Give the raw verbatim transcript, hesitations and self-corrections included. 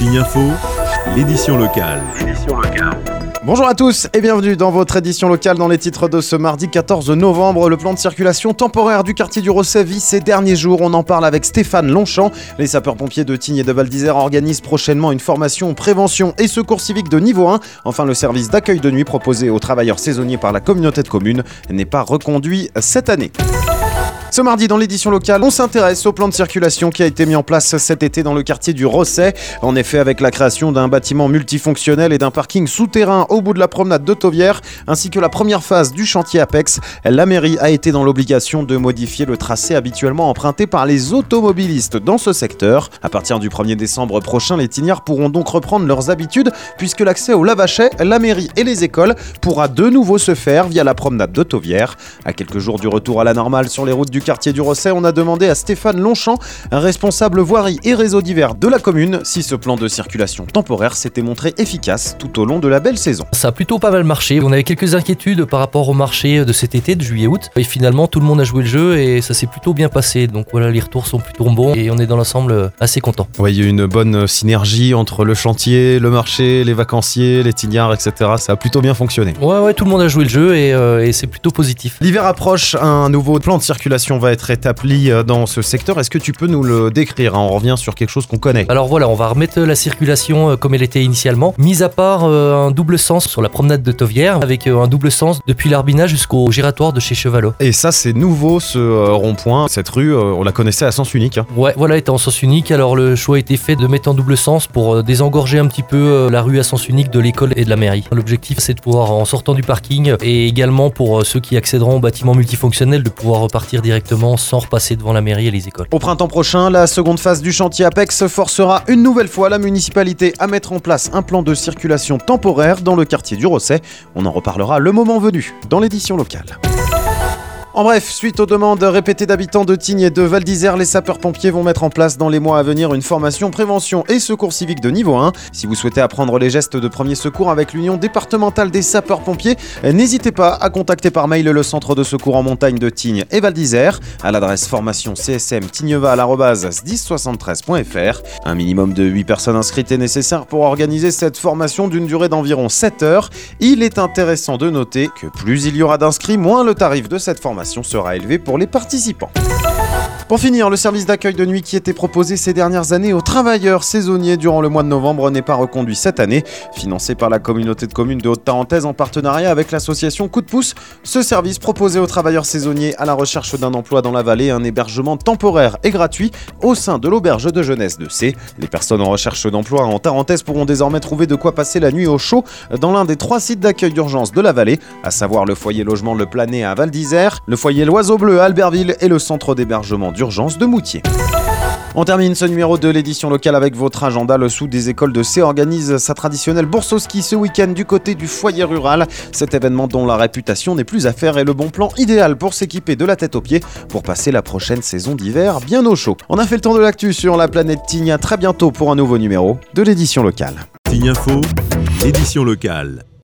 Tignes Info, l'édition locale. Bonjour à tous et bienvenue dans votre édition locale. Dans les titres de ce mardi quatorze novembre, le plan de circulation temporaire du quartier du Rosset vit ses derniers jours. On en parle avec Stéphane Longchamp. Les sapeurs-pompiers de Tignes et de Val d'Isère organisent prochainement une formation prévention et secours civique de niveau un. Enfin, le service d'accueil de nuit proposé aux travailleurs saisonniers par la communauté de communes n'est pas reconduit cette année. Ce mardi, dans l'édition locale, on s'intéresse au plan de circulation qui a été mis en place cet été dans le quartier du Rosset. En effet, avec la création d'un bâtiment multifonctionnel et d'un parking souterrain au bout de la promenade de Tauvière, ainsi que la première phase du chantier Apex, la mairie a été dans l'obligation de modifier le tracé habituellement emprunté par les automobilistes dans ce secteur. À partir du premier décembre prochain, les Tignards pourront donc reprendre leurs habitudes puisque l'accès au Lavachet, la mairie et les écoles pourra de nouveau se faire via la promenade de Tauvière. À quelques jours du retour à la normale sur les routes du Du quartier du Rosset, on a demandé à Stéphane Longchamp, un responsable voirie et réseaux divers de la commune, si ce plan de circulation temporaire s'était montré efficace tout au long de la belle saison. Ça a plutôt pas mal marché. On avait quelques inquiétudes par rapport au marché de cet été, de juillet-août. Et finalement, tout le monde a joué le jeu et ça s'est plutôt bien passé. Donc voilà, les retours sont plutôt bons et on est dans l'ensemble assez content. Oui, il y a eu une bonne synergie entre le chantier, le marché, les vacanciers, les Tignards, et cetera. Ça a plutôt bien fonctionné. Ouais, ouais, tout le monde a joué le jeu et, euh, et c'est plutôt positif. L'hiver approche, un nouveau plan de circulation va être établi dans ce secteur. Est-ce que tu peux nous le décrire ? On revient sur quelque chose qu'on connaît. Alors voilà, on va remettre la circulation comme elle était initialement, mis à part euh, un double sens sur la promenade de Tauvière, avec euh, un double sens depuis l'Arbinat jusqu'au giratoire de chez Chevalot. Et ça, c'est nouveau, ce euh, rond-point. Cette rue, euh, on la connaissait à sens unique. Hein. Ouais, voilà, était en sens unique. Alors le choix a été fait de mettre en double sens pour euh, désengorger un petit peu euh, la rue à sens unique de l'école et de la mairie. L'objectif, c'est de pouvoir, en sortant du parking, et également pour euh, ceux qui accéderont au bâtiment multifonctionnel, de pouvoir repartir directement sans repasser devant la mairie et les écoles. Au printemps prochain, la seconde phase du chantier Apex forcera une nouvelle fois la municipalité à mettre en place un plan de circulation temporaire dans le quartier du Rosset. On en reparlera le moment venu dans l'édition locale. En bref, suite aux demandes répétées d'habitants de Tignes et de Val d'Isère, les sapeurs-pompiers vont mettre en place dans les mois à venir une formation prévention et secours civique de niveau un. Si vous souhaitez apprendre les gestes de premier secours avec l'Union départementale des sapeurs-pompiers, n'hésitez pas à contacter par mail le centre de secours en montagne de Tignes et Val d'Isère à l'adresse formation c s m tigneval arobase s dix soixante-treize point f r. Un minimum de huit personnes inscrites est nécessaire pour organiser cette formation d'une durée d'environ sept heures. Il est intéressant de noter que plus il y aura d'inscrits, moins le tarif de cette formation sera élevé pour les participants. Pour finir, le service d'accueil de nuit qui était proposé ces dernières années aux travailleurs saisonniers durant le mois de novembre n'est pas reconduit cette année. Financé par la communauté de communes de Haute-Tarentaise en partenariat avec l'association Coup de pouce, ce service proposait aux travailleurs saisonniers à la recherche d'un emploi dans la vallée un hébergement temporaire et gratuit au sein de l'auberge de jeunesse de C. Les personnes en recherche d'emploi en Tarentaise pourront désormais trouver de quoi passer la nuit au chaud dans l'un des trois sites d'accueil d'urgence de la vallée, à savoir le foyer logement Le Planet à Val d'Isère, le foyer L'Oiseau Bleu à Albertville et le centre d'hébergement d'urgence de Moutier. On termine ce numéro de l'édition locale avec votre agenda. Le Sous des écoles de C organise sa traditionnelle bourse au ski ce week-end du côté du foyer rural. Cet événement dont la réputation n'est plus à faire est le bon plan idéal pour s'équiper de la tête aux pieds pour passer la prochaine saison d'hiver bien au chaud. On a fait le tour de l'actu sur la planète Tignes. À très bientôt pour un nouveau numéro de l'édition locale. Tignes Info, l'édition locale.